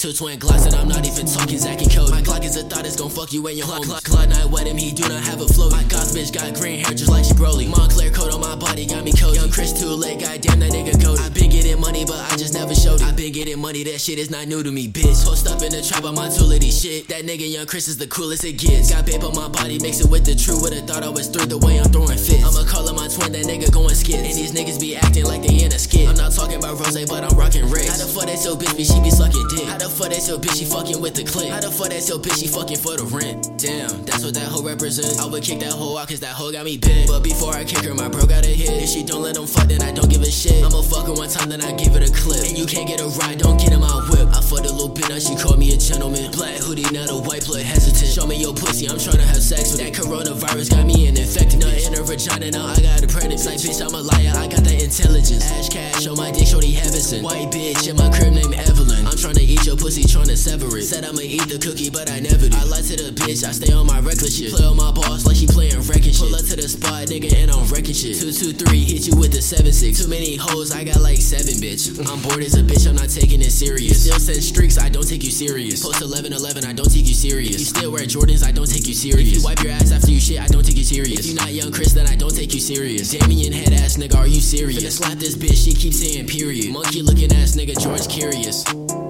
Two twin Glocks and I'm not even talking Zach and Cody. My Glock is a thought, it's gon' fuck you and your home. Cloud not wet him, he do not have a flow. My goth bitch got green hair just like she Broly. Montclair coat on my body got me cozy. Young Chris too late, goddamn that nigga goated. I been getting money, but I just never showed it. I been getting money, that shit is not new to me, bitch. Post up in the trap on my toolity shit. That nigga Young Chris is the coolest it gets. Got babe on my body, mix it with the true. Would've thought I was through the way I'm throwing fits. I'ma call him my twin, that nigga going skits. And these niggas be acting like they in a skit. I'm not talking about Rose, but I'm rocking Riggs. How the fuck that so bitch be, she be sucking dick? How the fuck that so bitch, she fucking with the click? How the fuck that so bitch, she fucking for the rent? Damn, that's what that hoe represents. I would kick that hoe out cause that hoe got me bent. But before I kick her, my bro got a hit. If she don't let him fuck, then I don't give a shit. I'ma fuck her one time, then I give it a clip. And you can't get a ride, don't get in my whip. I fucked a little bit, now she called me a gentleman. Black hoodie, not a white blood hesitant. Show me your pussy, I'm tryna have sex with that coronavirus, got me an infected. Nut in her vagina, now I got a pregnant. Like bitch, I'm a liar, I got that intelligence. Ash cash on my dick, shorty Hevison. White bitch in my crib named Evelyn. I'm tryna eat your pussy, tryna sever it. Said I'ma eat the cookie, but I never do. I lie to the bitch, I stay on my reckless shit. Play on my boss like she playing wrecking shit. Pull up to the spot, nigga, and I'm wrecking shit. 223, hit you with the 7-6. Too many hoes, I got like 7, bitch. I'm bored as a bitch, I'm not taking it serious. Still send streaks, I don't take you serious. Post 11-11, I don't take you serious. You still wear Jordans, I don't take you serious. If you wipe your ass after you shit, I don't take you serious. If you not Young Chris, then I don't take you serious. Damien head ass nigga, are you serious? Finna slap this bitch, she keeps saying period. Monkey looking ass nigga, George Curious.